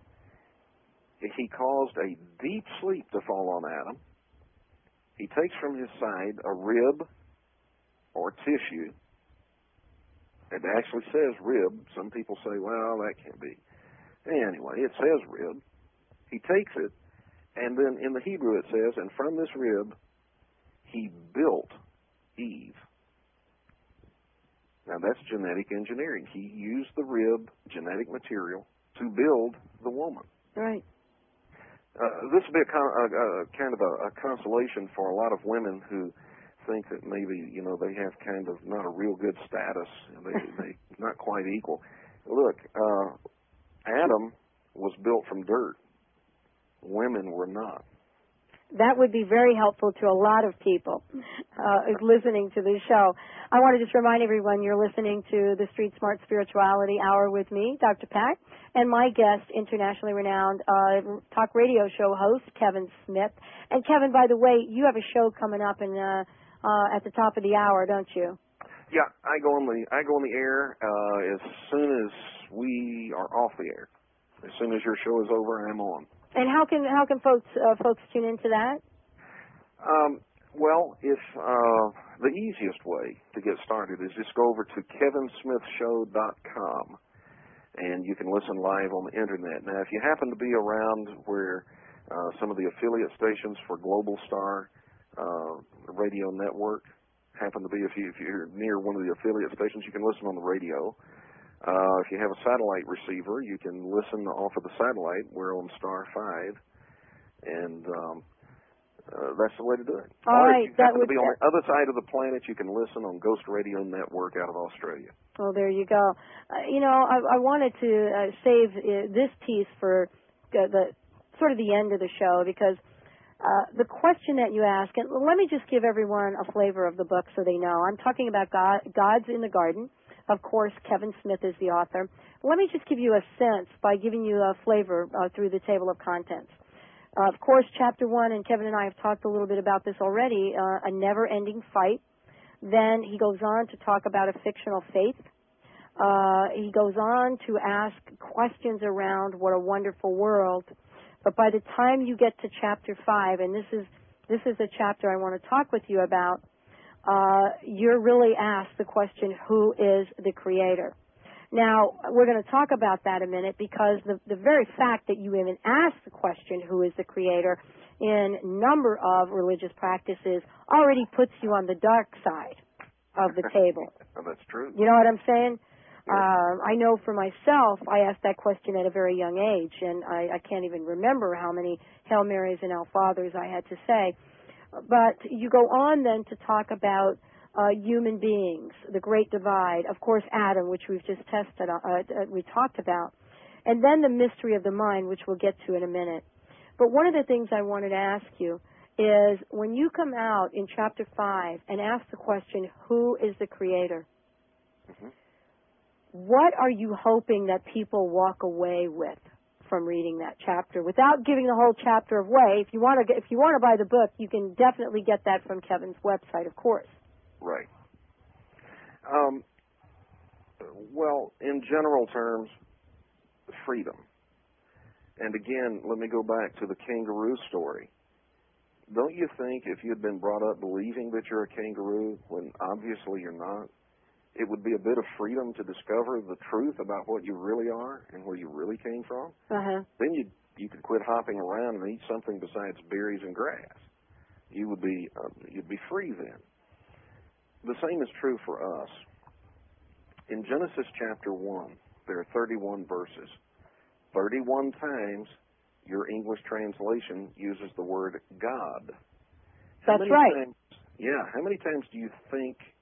Speaker 2: He caused a deep sleep to fall on Adam. He takes from his side a rib or tissue. It actually says rib. Some people say, well, that can't be. Anyway, it says rib. He takes it, and then in the Hebrew it says, and from this rib he built Eve. Now that's genetic engineering. He used the rib, genetic material, to build the woman.
Speaker 1: Right.
Speaker 2: This would be kind of a consolation for a lot of women who think that maybe, they have kind of not a real good status. They not quite equal. Look, Adam was built from dirt. Women were not.
Speaker 1: That would be very helpful to a lot of people listening to this show. I want to just remind everyone you're listening to the Street Smart Spirituality Hour with me, Dr. Pat, and my guest, internationally renowned talk radio show host, Kevin Smith. And Kevin, by the way, you have a show coming up at the top of the hour, don't you?
Speaker 2: Yeah, I go on the air as soon as we are off the air. As soon as your show is over, I'm on.
Speaker 1: And how can folks tune into that?
Speaker 2: Well, if the easiest way to get started is just go over to kevinsmithshow.com, and you can listen live on the internet. Now, if you happen to be around where some of the affiliate stations for Global Star Radio Network happen to be, if you're near one of the affiliate stations, you can listen on the radio. If you have a satellite receiver, you can listen off of the satellite. We're on Star 5, and that's the way to do it.
Speaker 1: All
Speaker 2: or
Speaker 1: right,
Speaker 2: if you happen to be on the other side of the planet, you can listen on Ghost Radio Network out of Australia.
Speaker 1: Well, there you go. I wanted to save this piece for the sort of the end of the show because the question that you ask, and let me just give everyone a flavor of the book so they know. I'm talking about Gods in the Garden. Of course, Kevin Smith is the author. Let me just give you a sense by giving you a flavor through the table of contents. Of course, Chapter 1, and Kevin and I have talked a little bit about this already, a never-ending fight. Then he goes on to talk about a fictional faith. He goes on to ask questions around what a wonderful world. But by the time you get to Chapter 5, and this is the chapter I want to talk with you about, you're really asked the question, who is the Creator? Now, we're going to talk about that a minute because the very fact that you even ask the question, who is the Creator, in a number of religious practices already puts you on the dark side of the table.
Speaker 2: Oh, that's true.
Speaker 1: You know what I'm saying?
Speaker 2: Yeah.
Speaker 1: I know for myself, I asked that question at a very young age, and I can't even remember how many Hail Marys and Our Fathers I had to say. But you go on then to talk about human beings, the Great Divide, of course Adam, which we've just we talked about, and then the mystery of the mind, which we'll get to in a minute. But one of the things I wanted to ask you is when you come out in Chapter 5 and ask the question, who is the Creator?
Speaker 2: Mm-hmm.
Speaker 1: What are you hoping that people walk away with from reading that chapter without giving the whole chapter away? If you want to buy the book, you can definitely get that from Kevin's website, of course.
Speaker 2: Right. Well, in general terms, freedom. And again, let me go back to the kangaroo story. Don't you think if you'd been brought up believing that you're a kangaroo when obviously you're not, it would be a bit of freedom to discover the truth about what you really are and where you really came from?
Speaker 1: Uh-huh.
Speaker 2: Then you could quit hopping around and eat something besides berries and grass. You'd be free then. The same is true for us. In Genesis chapter 1, there are 31 verses. 31 times your English translation uses the word God.
Speaker 1: That's right.
Speaker 2: How many times do you think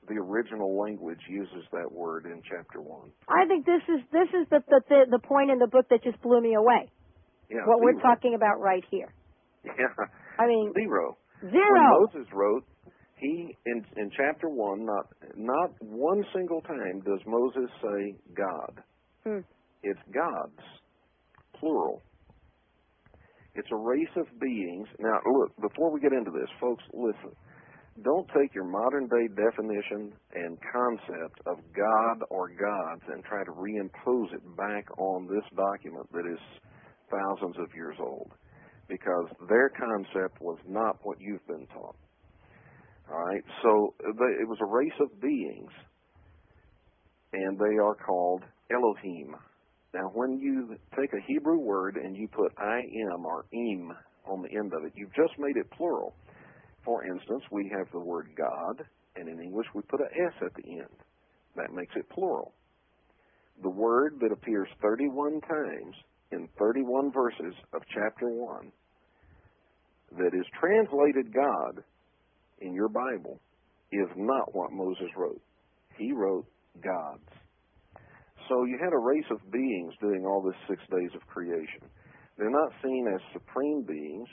Speaker 2: the original language uses that word in chapter 1.
Speaker 1: I think this is the point in the book that just blew me away.
Speaker 2: Yeah,
Speaker 1: what
Speaker 2: zero.
Speaker 1: we're talking about right here.
Speaker 2: Yeah.
Speaker 1: I mean,
Speaker 2: zero.
Speaker 1: Zero.
Speaker 2: When Moses wrote, he in chapter 1, not one single time does Moses say God. It's gods, plural. It's a race of beings. Now, look, before we get into this, folks, listen. Don't take your modern-day definition and concept of God or gods and try to reimpose it back on this document that is thousands of years old, because their concept was not what you've been taught. All right? So it was a race of beings, and they are called Elohim. Now, when you take a Hebrew word and you put I am or im on the end of it, you've just made it plural. For instance, we have the word God, and in English we put an S at the end. That makes it plural. The word that appears 31 times in 31 verses of chapter 1 that is translated God in your Bible is not what Moses wrote. He wrote gods. So you had a race of beings doing all this 6 days of creation. They're not seen as supreme beings.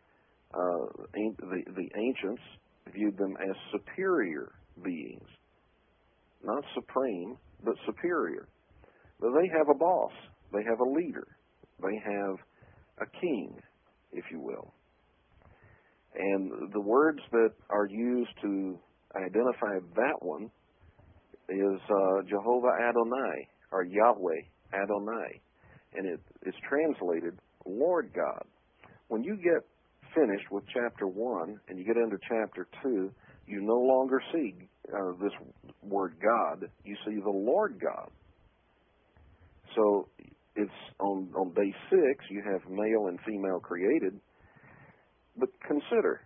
Speaker 2: The ancients viewed them as superior beings. Not supreme, but superior. But they have a boss. They have a leader. They have a king, if you will. And the words that are used to identify that one is Jehovah Adonai, or Yahweh Adonai. And it's translated Lord God. When you get finished with chapter 1 and you get into chapter 2, you no longer see this word God. You see the Lord God. So it's on day 6 you have male and female created. But consider,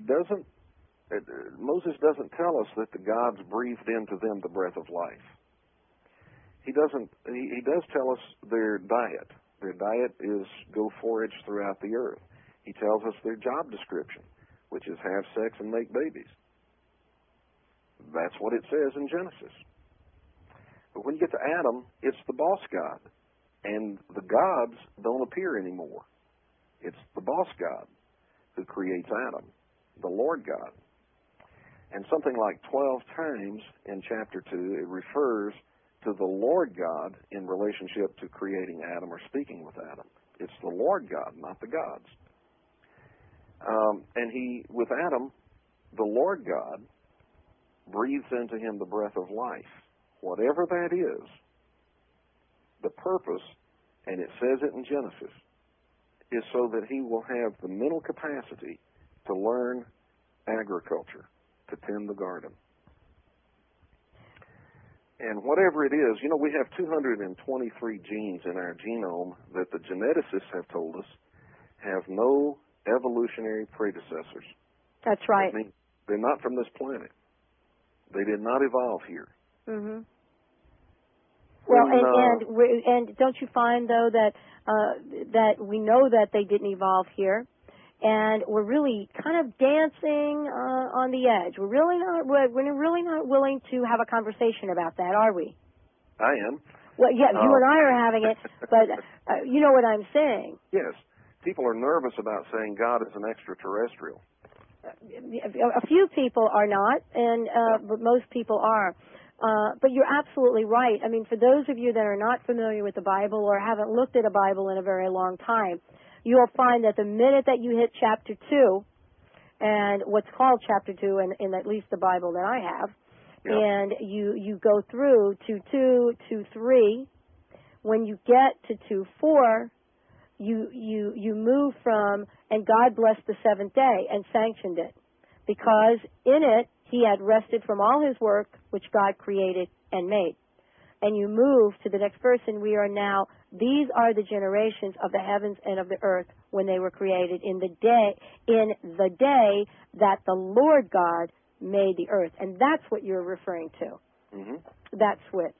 Speaker 2: Moses doesn't tell us that the gods breathed into them the breath of life. He does tell us their diet. Their diet is go forage throughout the earth. He tells us their job description, which is have sex and make babies. That's what it says in Genesis. But when you get to Adam, it's the boss God. And the gods don't appear anymore. It's the boss God who creates Adam, the Lord God. And something like 12 times in chapter 2, it refers to the Lord God in relationship to creating Adam or speaking with Adam. It's the Lord God, not the gods. And with Adam, the Lord God breathes into him the breath of life. Whatever that is, the purpose, and it says it in Genesis, is so that he will have the mental capacity to learn agriculture, to tend the garden. And whatever it is, we have 223 genes in our genome that the geneticists have told us have no evolutionary predecessors.
Speaker 1: That's right.
Speaker 2: I mean, they're not from this planet. They did not evolve here.
Speaker 1: Mm-hmm. Well, and don't you find though that we know that they didn't evolve here, and we're really kind of dancing on the edge. We're really not willing to have a conversation about that, are we?
Speaker 2: I am.
Speaker 1: Well, yeah, you and I are having it, but you know what I'm saying.
Speaker 2: Yes. People are nervous about saying God is an extraterrestrial.
Speaker 1: A few people are not, but most people are. But you're absolutely right. I mean, for those of you that are not familiar with the Bible or haven't looked at a Bible in a very long time, you'll find that the minute that you hit chapter 2, and what's called chapter 2 in at least the Bible that I have, and you go through to 2, to 3, when you get to 2:4, you move from, and God blessed the seventh day and sanctioned it, because in it he had rested from all his work which God created and made. And you move to the next verse, and we are now, these are the generations of the heavens and of the earth when they were created in the day that the Lord God made the earth. And that's what you're referring to.
Speaker 2: Mm-hmm.
Speaker 1: That switch.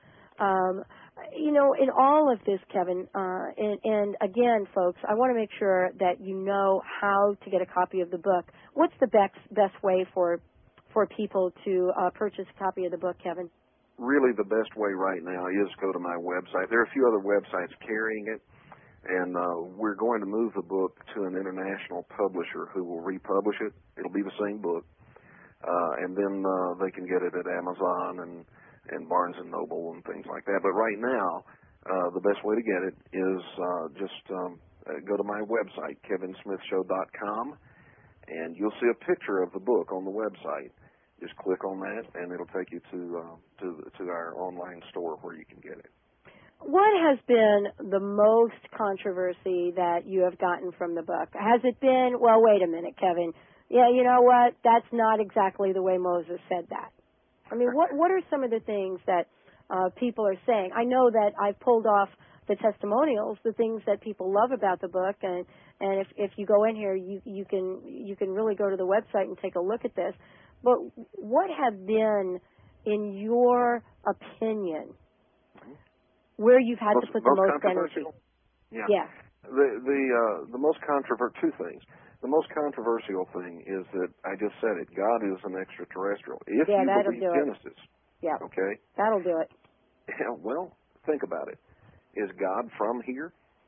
Speaker 1: In all of this, Kevin, and again, folks, I want to make sure that you know how to get a copy of the book. What's the best way for for people to purchase a copy of the book, Kevin?
Speaker 2: Really, the best way right now is go to my website. There are a few other websites carrying it, and we're going to move the book to an international publisher who will republish it. It'll be the same book, and then they can get it at Amazon and Barnes & Noble and things like that. But right now, the best way to get it is just go to my website, kevinsmithshow.com, and you'll see a picture of the book on the website. Just click on that, and it'll take you to our online store where you can get it.
Speaker 1: What has been the most controversy that you have gotten from the book? Has it been, well, wait a minute, Kevin. Yeah, you know what? That's not exactly the way Moses said that. I mean, what are some of the things that people are saying? I know that I've pulled off the testimonials, the things that people love about the book, and if you go in here, you can really go to the website and take a look at this. But what have been, in your opinion, where you've had to put the most energy?
Speaker 2: Yeah.
Speaker 1: Yeah.
Speaker 2: The most controversial, two things. The most controversial thing is that I just said it. God is an extraterrestrial. If you believe Genesis,
Speaker 1: yeah,
Speaker 2: okay,
Speaker 1: that'll do it.
Speaker 2: Yeah, well, think about it. Is God from here?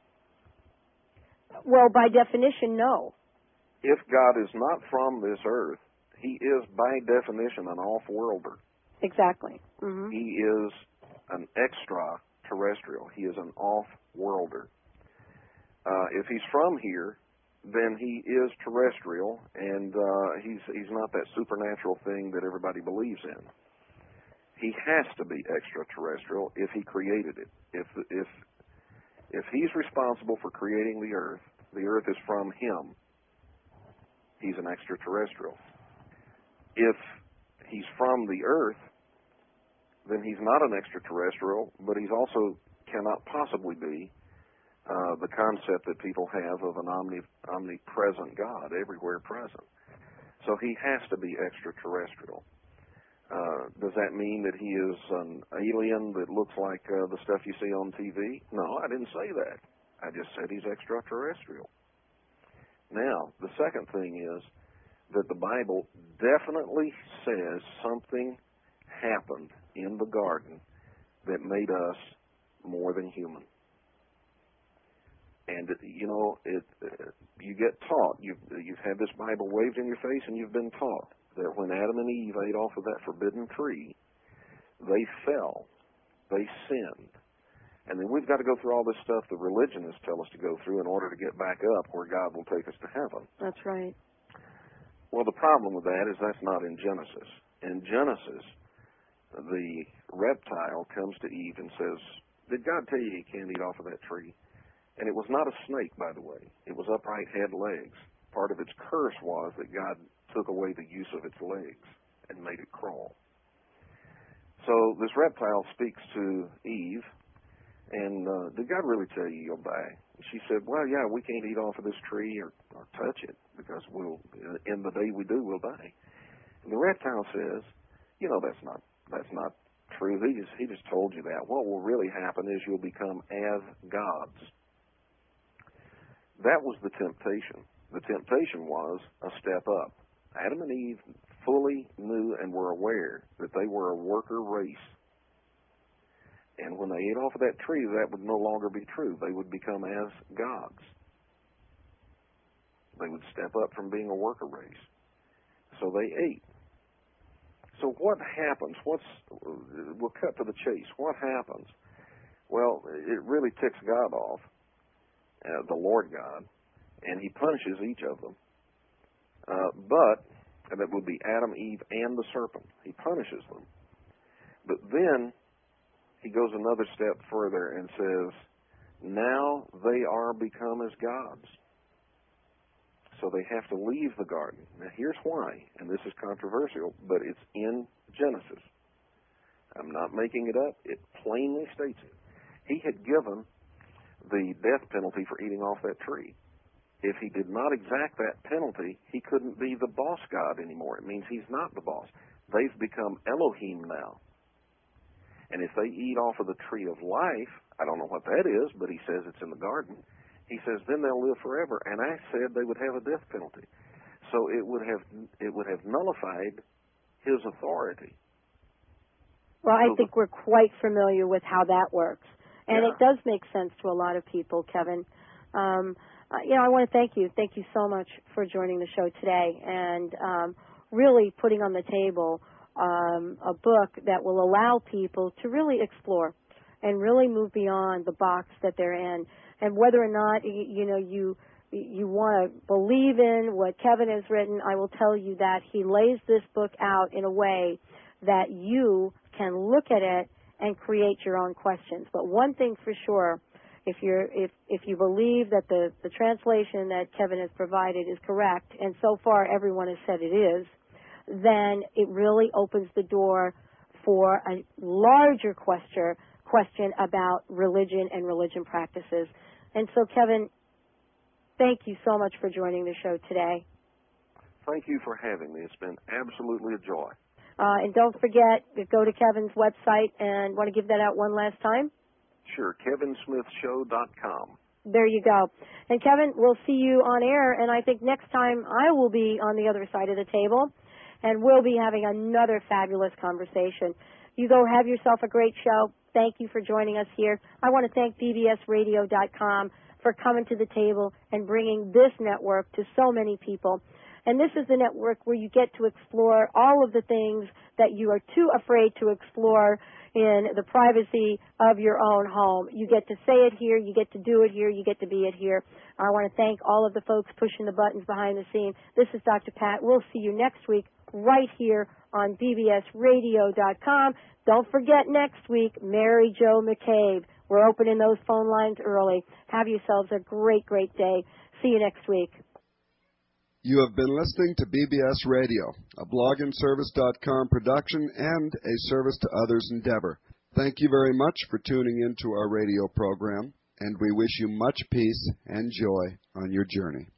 Speaker 1: Well, by definition, no.
Speaker 2: If God is not from this earth, He is by definition an off-worlder.
Speaker 1: Exactly. Mm-hmm.
Speaker 2: He is an extraterrestrial. He is an off-worlder. If He's from here, then He is terrestrial, and He's not that supernatural thing that everybody believes in. He has to be extraterrestrial if He created it. If He's responsible for creating the earth is from Him. He's an extraterrestrial. If He's from the earth, then He's not an extraterrestrial, but He's also cannot possibly be the concept that people have of an omnipresent God, everywhere present. So He has to be extraterrestrial. Does that mean that He is an alien that looks like the stuff you see on TV? No, I didn't say that. I just said He's extraterrestrial. Now, the second thing is that the Bible definitely says something happened in the garden that made us more than human. And, you know, you get taught. You've had this Bible waved in your face, and you've been taught that when Adam and Eve ate off of that forbidden tree, they fell. They sinned. And then we've got to go through all this stuff the religionists tell us to go through in order to get back up where God will take us to heaven.
Speaker 1: That's right.
Speaker 2: Well, the problem with that is that's not in Genesis. In Genesis, the reptile comes to Eve and says, "Did God tell you can't eat off of that tree?" And it was not a snake, by the way. It was upright, had legs. Part of its curse was that God took away the use of its legs and made it crawl. So this reptile speaks to Eve, and did God really tell you you'll die? And she said, well, yeah, we can't eat off of this tree or touch it because in the day we do, we'll die. And the reptile says, you know, that's not true. He just told you that. What will really happen is you'll become as gods. That was the temptation. The temptation was a step up. Adam and Eve fully knew and were aware that they were a worker race. And when they ate off of that tree, that would no longer be true. They would become as gods. They would step up from being a worker race. So they ate. So what happens? We'll cut to the chase. What happens? Well, it really ticks God off, the Lord God, and He punishes each of them. And that would be Adam, Eve, and the serpent. He punishes them. But then He goes another step further and says, now they are become as gods. So they have to leave the garden. Now here's why, and this is controversial, but it's in Genesis. I'm not making it up. It plainly states it. He had given the death penalty for eating off that tree. If He did not exact that penalty, He couldn't be the boss God anymore. It means He's not the boss. They've become Elohim now. And if they eat off of the tree of life, I don't know what that is, but He says it's in the garden. He says then they'll live forever. And I said they would have a death penalty. So it would have nullified his authority.
Speaker 1: Well, I think we're quite familiar with how that works. And it does make sense to a lot of people, Kevin. I want to thank you. Thank you so much for joining the show today and really putting on the table a book that will allow people to really explore and really move beyond the box that they're in. And whether or not, you want to believe in what Kevin has written, I will tell you that he lays this book out in a way that you can look at it and create your own questions. But one thing for sure, if you believe that the translation that Kevin has provided is correct, and so far everyone has said it is, then it really opens the door for a larger question about religion and religion practices. And so, Kevin, thank you so much for joining the show today.
Speaker 2: Thank you for having me. It's been absolutely a joy.
Speaker 1: And don't forget to go to Kevin's website, and want to give that out one last time?
Speaker 2: Sure, kevinsmithshow.com.
Speaker 1: There you go. And Kevin, we'll see you on air, and I think next time I will be on the other side of the table, and we'll be having another fabulous conversation. You go have yourself a great show. Thank you for joining us here. I want to thank bbsradio.com for coming to the table and bringing this network to so many people. And this is the network where you get to explore all of the things that you are too afraid to explore in the privacy of your own home. You get to say it here, you get to do it here, you get to be it here. I want to thank all of the folks pushing the buttons behind the scene. This is Dr. Pat. We'll see you next week right here on bbsradio.com. Don't forget next week, Mary Jo McCabe. We're opening those phone lines early. Have yourselves a great, great day. See you next week.
Speaker 3: You have been listening to BBS Radio, a blogandservice.com production and a service to others endeavor. Thank you very much for tuning in to our radio program, and we wish you much peace and joy on your journey.